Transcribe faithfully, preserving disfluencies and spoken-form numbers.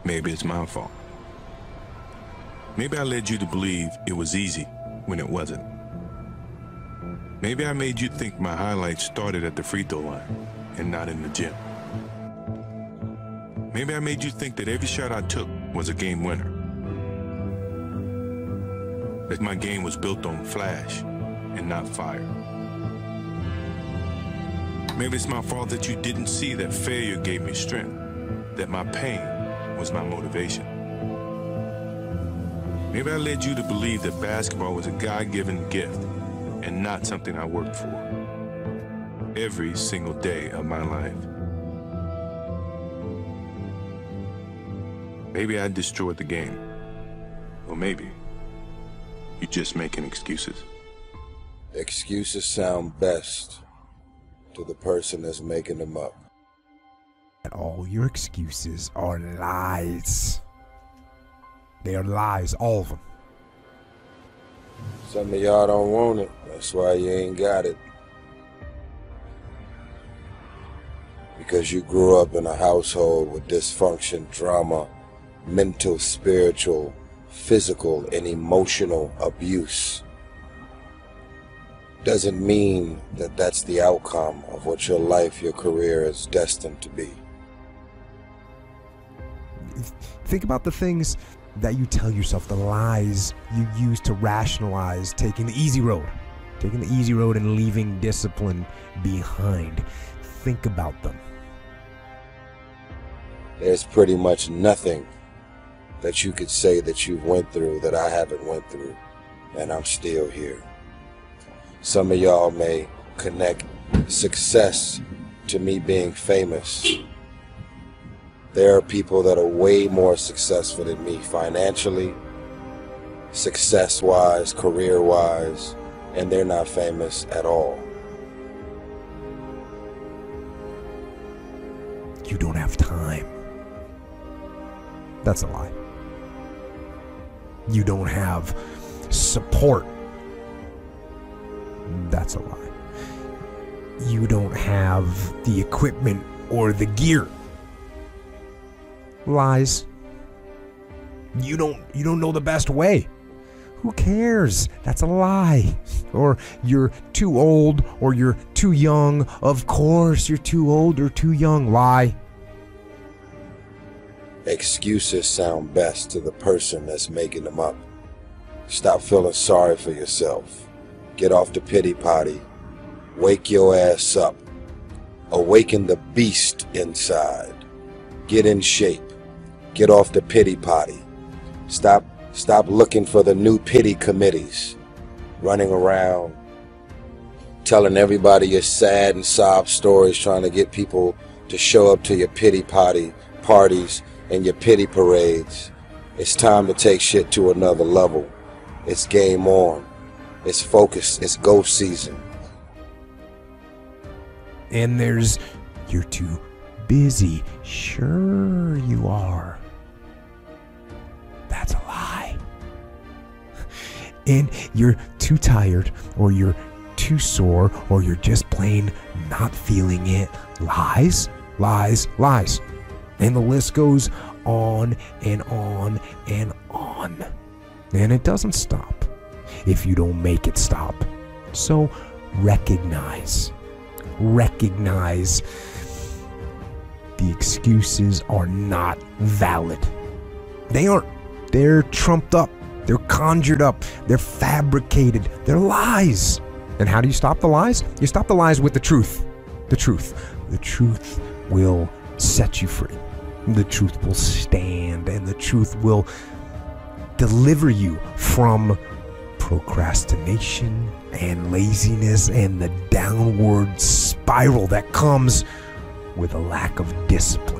maybe it's my fault. Maybe I led you to believe it was easy when it wasn't. Maybe I made you think my highlights started at the free throw line and not in the gym. Maybe I made you think that every shot I took was a game winner. That my game was built on flash and not fire. Maybe it's my fault that you didn't see that failure gave me strength, that my pain was my motivation. Maybe I led you to believe that basketball was a God-given gift and not something I worked for every single day of my life. Maybe I destroyed the game. Or maybe you're just making excuses. Excuses sound best to the person that's making them up. And all your excuses are lies. They are lies, all of them. Some of y'all don't want it. That's why you ain't got it. Because you grew up in a household with dysfunction, drama, mental, spiritual, physical, and emotional abuse. Doesn't mean that that's the outcome of what your life, your career is destined to be. Think about the things that you tell yourself, the lies you use to rationalize taking the easy road, taking the easy road and leaving discipline behind. Think about them. There's pretty much nothing that you could say that you've went through that I haven't went through, and I'm still here. Some of y'all may connect success to me being famous. There are people that are way more successful than me financially, success-wise, career-wise, and they're not famous at all. You don't have time. That's a lie. You don't have support. That's a lie. You don't have the equipment or the gear. Lies. You don't you don't know the best way. Who cares? That's a lie. Or you're too old or you're too young. Of course you're too old or too young. Lie. Excuses sound best to the person that's making them up. Stop feeling sorry for yourself. Get off the pity potty. Wake your ass up. Awaken the beast inside. Get in shape. Get off the pity potty. Stop, stop looking for the new pity committees. Running around, telling everybody your sad and sob stories, trying to get people to show up to your pity potty parties and your pity parades. It's time to take shit to another level. It's game on. It's focus. It's go season. And there's, you're too busy. Sure you are. That's a lie. And you're too tired, or you're too sore, or you're just plain not feeling it. Lies, lies, lies. And the list goes on and on and on. And it doesn't stop if you don't make it stop. So recognize, recognize the excuses are not valid. They aren't. They're trumped up. They're conjured up. They're fabricated. They're lies. And how do you stop the lies? You stop the lies with the truth. The truth. The truth will set you free. The truth will stand, and the truth will deliver you from procrastination and laziness and the downward spiral that comes with a lack of discipline.